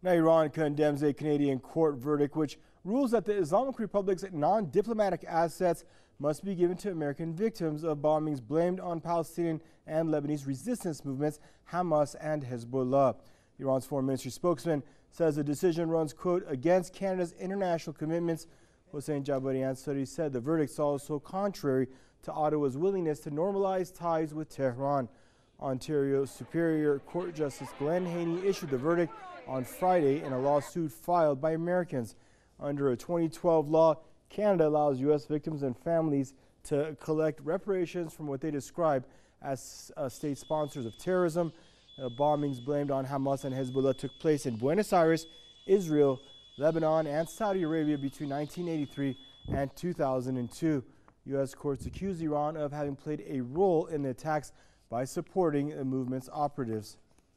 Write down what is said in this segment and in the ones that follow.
Now, Iran condemns a Canadian court verdict which rules that the Islamic Republic's non-diplomatic assets must be given to American victims of bombings blamed on Palestinian and Lebanese resistance movements, Hamas and Hezbollah. Iran's foreign ministry spokesman says the decision runs, quote, against Canada's international commitments. Hossein Jabarian said the verdict is also contrary to Ottawa's willingness to normalize ties with Tehran. Ontario Superior Court Justice Glenn Haney issued the verdict on Friday in a lawsuit filed by Americans. Under a 2012 law, Canada allows U.S. victims and families to collect reparations from what they describe as state sponsors of terrorism. Bombings blamed on Hamas and Hezbollah took place in Buenos Aires, Israel, Lebanon, and Saudi Arabia between 1983 and 2002. U.S. courts accused Iran of having played a role in the attacks by supporting the movement's operatives.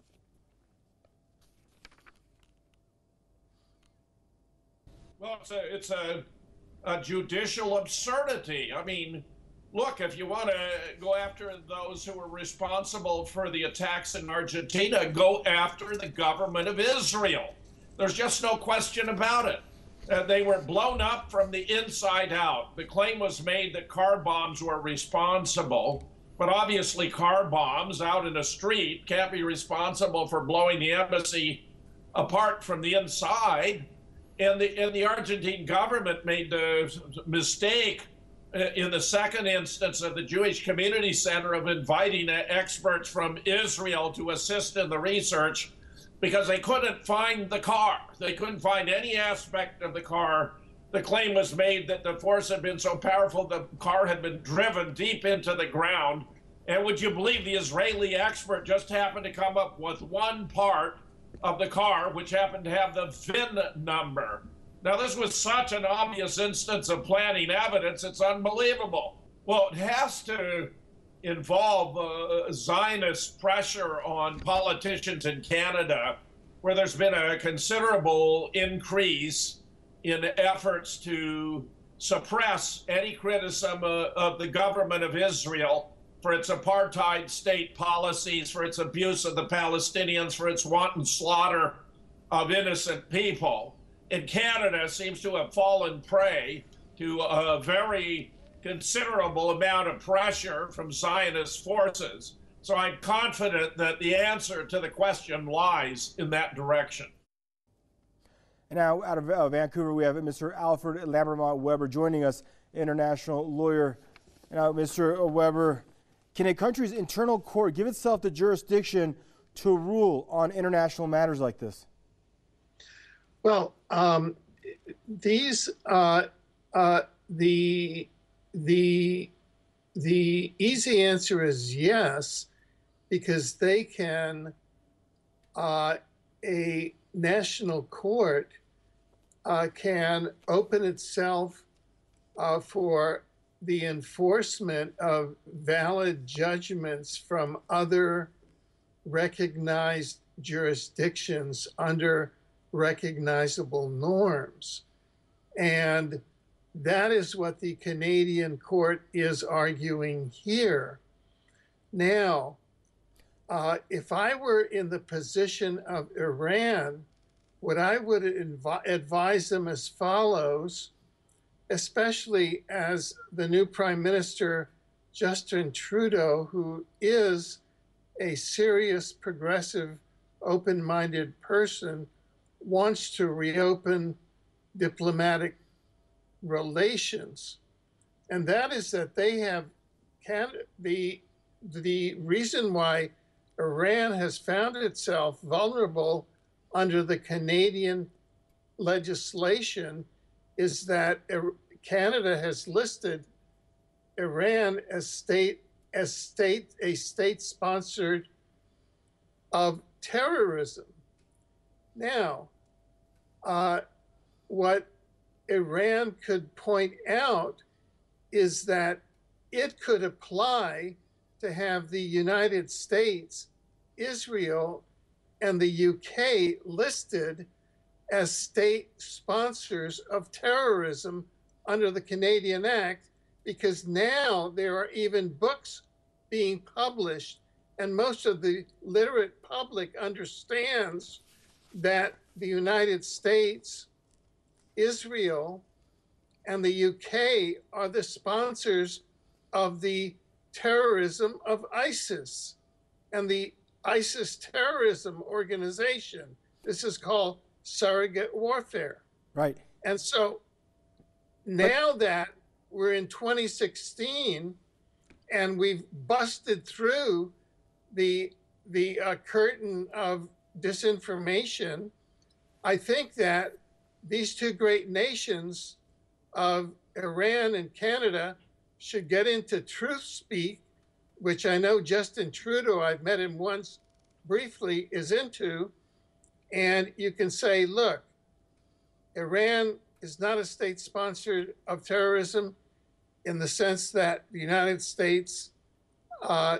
Well, it's a judicial absurdity. I mean, look, if you want to go after those who were responsible for the attacks in Argentina, go after the government of Israel. There's just no question about it. They were blown up from the inside out. The claim was made that car bombs were responsible, but obviously car bombs out in a street can't be responsible for blowing the embassy apart from the inside. And the Argentine government made the mistake in the second instance of the Jewish Community Center of inviting experts from Israel to assist in the research because they couldn't find the car. They couldn't find any aspect of the car. The claim was made that the force had been so powerful the car had been driven deep into the ground. And would you believe the Israeli expert just happened to come up with one part of the car, which happened to have the VIN number. Now, this was such an obvious instance of planting evidence, it's unbelievable. Well, it has to involve Zionist pressure on politicians in Canada, where there's been a considerable increase in efforts to suppress any criticism of the government of Israel for its apartheid state policies, for its abuse of the Palestinians, for its wanton slaughter of innocent people. And Canada seems to have fallen prey to a very considerable amount of pressure from Zionist forces. So I'm confident that the answer to the question lies in that direction. And now out of Vancouver, we have Mr. Alfred Lambermont Weber joining us, international lawyer. Now, Mr. Weber, can a country's internal court give itself the jurisdiction to rule on international matters like this? Well, the easy answer is yes, because they can, a national court can open itself for the enforcement of valid judgments from other recognized jurisdictions under recognizable norms. And that is what the Canadian court is arguing here. Now, if I were in the position of Iran, what I would advise them as follows, especially as the new Prime Minister, Justin Trudeau, who is a serious, progressive, open-minded person, wants to reopen diplomatic relations. And that is that they have, the reason why Iran has found itself vulnerable under the Canadian legislation is that Canada has listed Iran as a state sponsored of terrorism. Now, what Iran could point out is that it could apply to have the United States, Israel, and the UK listed as state sponsors of terrorism under the Canadian Act, because now there are even books being published, and most of the literate public understands that the United States, Israel, and the UK are the sponsors of the terrorism of ISIS and the ISIS terrorism organization. This is called surrogate warfare. Right. And so now that we're in 2016 and we've busted through the curtain of disinformation, I think that these two great nations of Iran and Canada should get into truth speak, which I know Justin Trudeau, I've met him once briefly, is into. And you can say, look, Iran is not a state sponsor of terrorism in the sense that the United States, the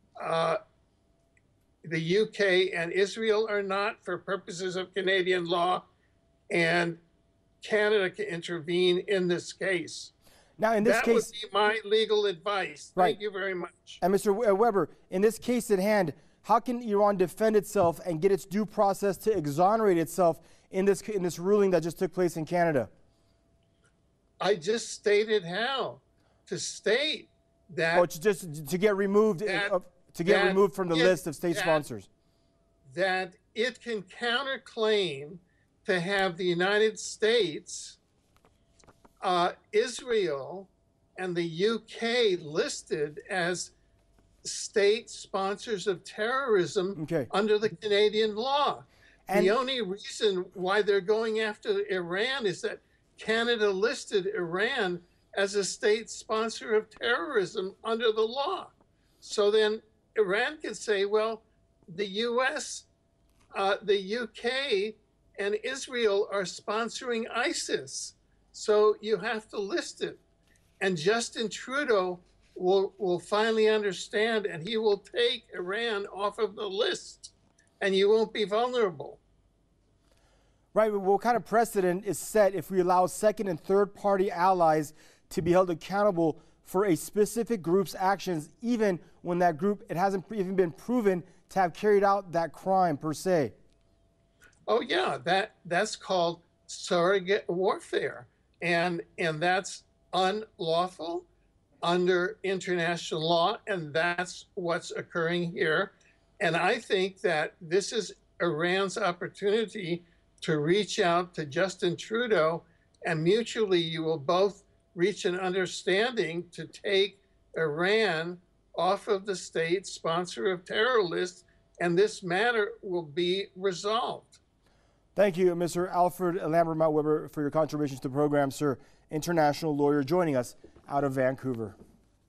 UK, and Israel are not for purposes of Canadian law, and Canada can intervene in this case. Now, in this that case, would be my legal advice. Right. Thank you very much. And Mr. Weber, in this case at hand, how can Iran defend itself and get its due process to exonerate itself in this ruling that just took place in Canada? I just stated how to state that. Oh, just to get removed removed from the list of state sponsors. That it can counterclaim to have the United States, Israel, and the UK listed as state sponsors of terrorism under the Canadian law. And the only reason why they're going after Iran is that Canada listed Iran as a state sponsor of terrorism under the law. So then Iran can say, well, the US, the UK, and Israel are sponsoring ISIS. So you have to list it. And Justin Trudeau will finally understand, and he will take Iran off of the list, and you won't be vulnerable. Right, but what kind of precedent is set if we allow second and third party allies to be held accountable for a specific group's actions, even when that group, it hasn't even been proven to have carried out that crime per se? Oh yeah, that's called surrogate warfare, and that's unlawful under international law, and that's what's occurring here. And I think that this is Iran's opportunity to reach out to Justin Trudeau, and mutually you will both reach an understanding to take Iran off of the state sponsor of terror list, and this matter will be resolved. Thank you, Mr. Alfred Lambert Mount Weber, for your contributions to the program, sir. International lawyer joining us out of Vancouver.